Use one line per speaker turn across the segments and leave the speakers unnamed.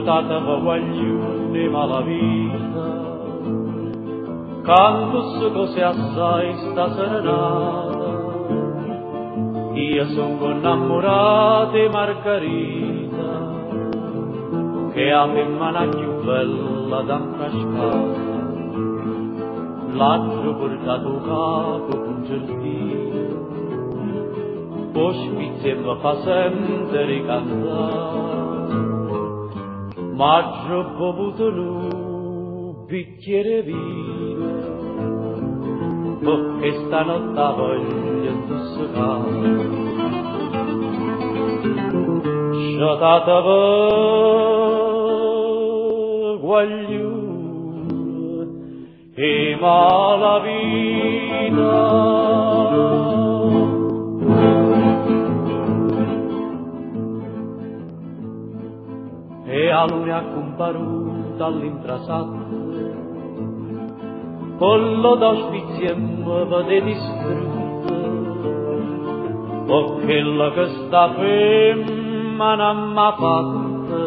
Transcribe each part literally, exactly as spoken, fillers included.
Sciotata va guaglione malavita, canto su cose assai sta serenata. Io sono innamorata di Margherita, che ha femmina più bella da un cascata. L'altro portato capo con giardino, poi spizia mi fa sempre cantare. Ma ho bevuto un bicchiere vino, perché stanotte voglio intossicare. Sciotata per guaglione e malavita. E a lui ha comparuto all'intrasato, pollo d'ospizio mi vede distrutto, perché la che sta femmina m'ha fatta,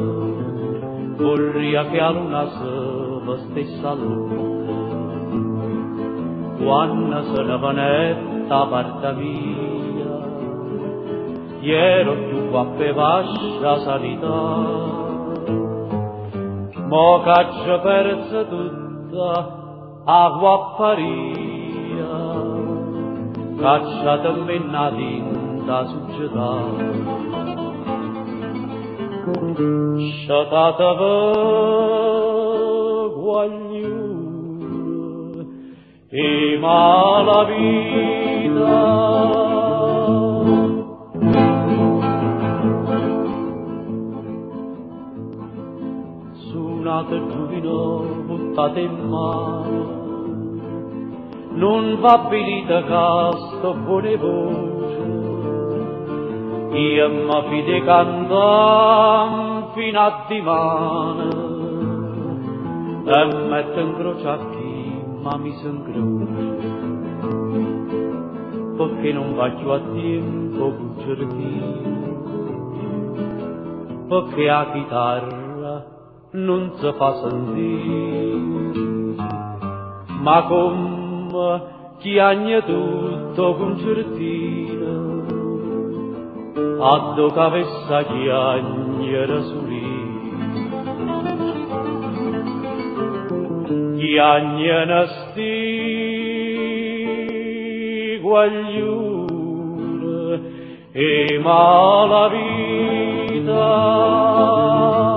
vorria che a luna se vestesse l'uomo. Quando se ne vanetta parte mia, ero più qua per vascia sanità. Mo caccia persa tutta a guapparia, cacciata menna tinta società. Sciotata per guaglione e malavita. Suonate giuvino, buttate in mano, non va finita casto buone voce. Io mi fide cantam fino a dimane, e metto in croce chi ma mi s'incroce, perché non faccio a tempo con cerchino, perché a chitarra non si fa sentire, ma come chi agna tutto concertina, a do cavessa chi agna sulì, chi agna nasti guaglione e malavita.